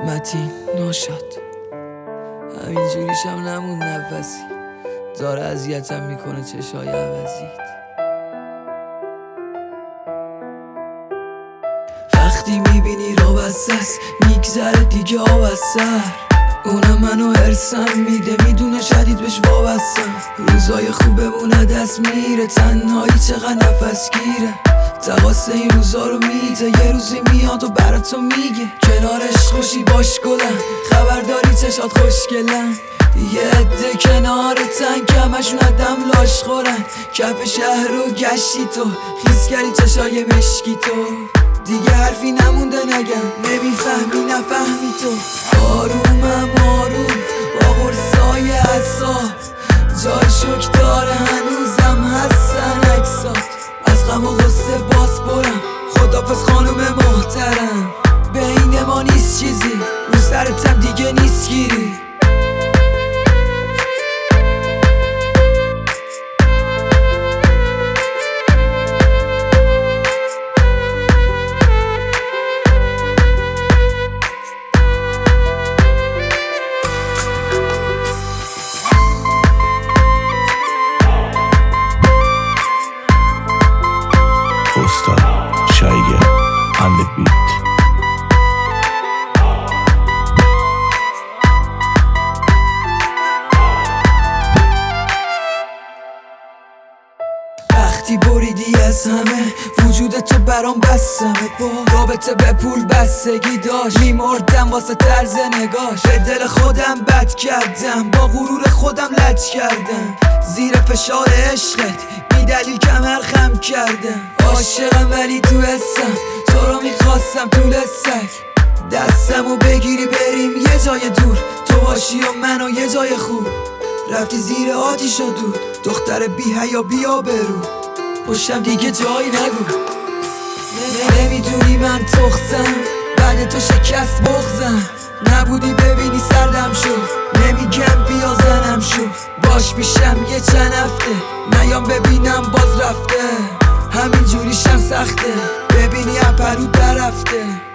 متین ناشد همینجوریشم نمون نفسی داره اذیتم میکنه چشای عوضیت. وقتی میبینی را بستست میگذره دیگه آب از سر، اونم منو هرسم میده میدونه شدید بهش وابستم. روزای خوبمونه دست میره تنهایی چقدر نفس گیره، تقاس این روزا رو میده یه روزی میاد و براتو میگه کنارش خوشی باش گلم، خبرداری چشات خوشگلن. یه عده کنارتن که همشون دم لاش خورن، کف شهر رو گشتی تو خیس کردی چشای مشکی تو، دیگه حرفی نمونده نگم نمیفهمی نفهمی تو. آرومم آروم با قرصای اعصاب، جای شک داره هنوزم هستن عکسات، از غم و غصه باز برم خدافظ خانوم محترم. بین ما نیست چیزی رو سرتم دیگه نیست گیری. Shaiger on the beat. وقتی بریدی از همه وجود تو برام بسمه، با رابطه به پول بستگی داشت میمردم واسه طرز نگاش، به دل خودم بد کردم با غرور خودم لج کردم، زیر فشار عشقت بی دلیل کمر خم کردم. عاشقم ولی تو حسم تو رو میخواستم طول سگ، دستمو بگیری بریم یه جای دور، تو باشی و منو یه جای خوب. رفتی زیر آتیش و دود دختر بی حیا بیا برو، پشتم دیگه جایی نگو. نمیدونی من تخصم بعد تو شکست بغزم، نبودی ببینی سردم شد نمیگم بیا زنم شد، باش پیشم یه چند هفته نیام ببینم باز رفته، همین جوریشم سخته ببینی اپرو در رفته.